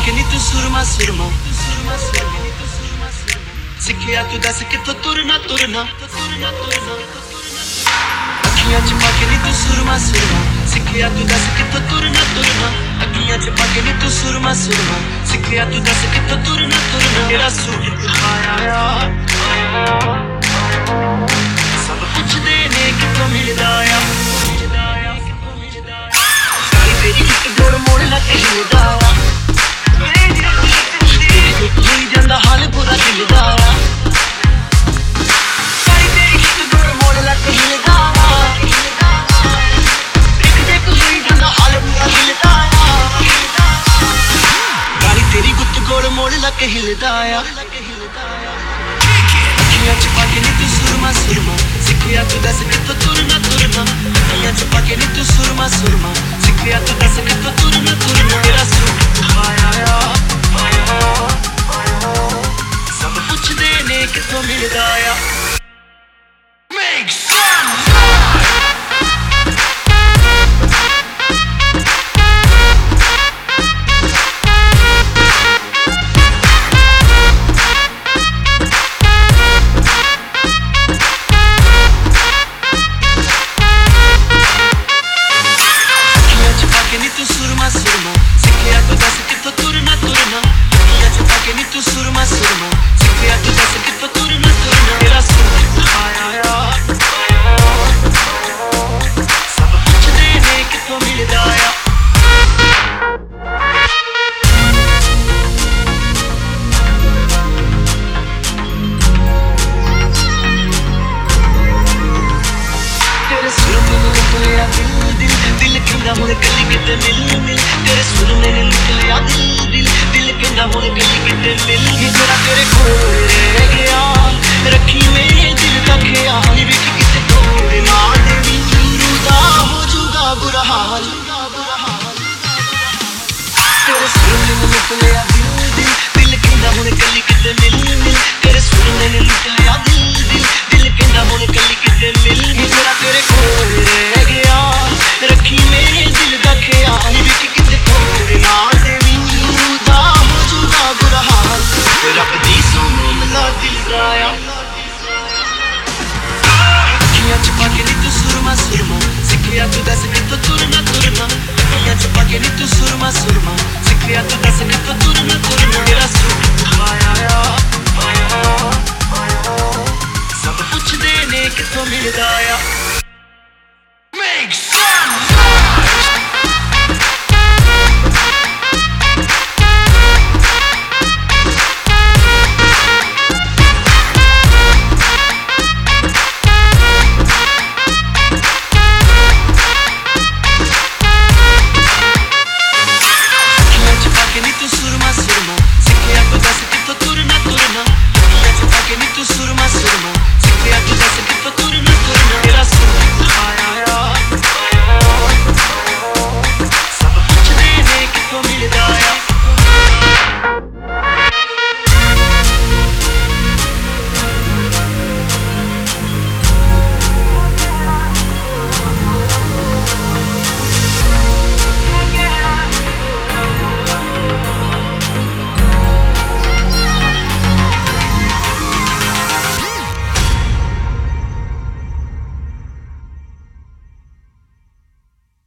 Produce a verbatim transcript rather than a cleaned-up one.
के नी तू सुरमा सुरमा सिखिया तू दस किथों तुरना तुरना अखियां च पा के नी तू सुरमा सुरमा सिखिया तू दस किथों तुरना तुरना अखियां च पा के नी तू सुरमा सुरमा सिखिया तू दस किथों तुरना तुरना तेरा सूट पाया सब पुछदे ने किथों मिलदा आ तेरी एक गोड़ मोड़ लग हिलदा आ होई जांदा हाल बुरा दिल दा तेरी एक गोड़ मोड़ लग हिलदा देख देख होई जांदा हाल बुरा दिल दा गाड़ी तेरी गुत्त गोड़ मोड़ लग हिलदा अखियां च पा के नी तू सुरमा सुरमा सिखिया तू दस किथों तुरना तुरना अखियां च पा के नी तू सुरमा सुरमा सिखिया तू दस किथों तुरना तुरना तेरा सूट पाया सब पुछदे ने किथों मिलदा आ Make some रखी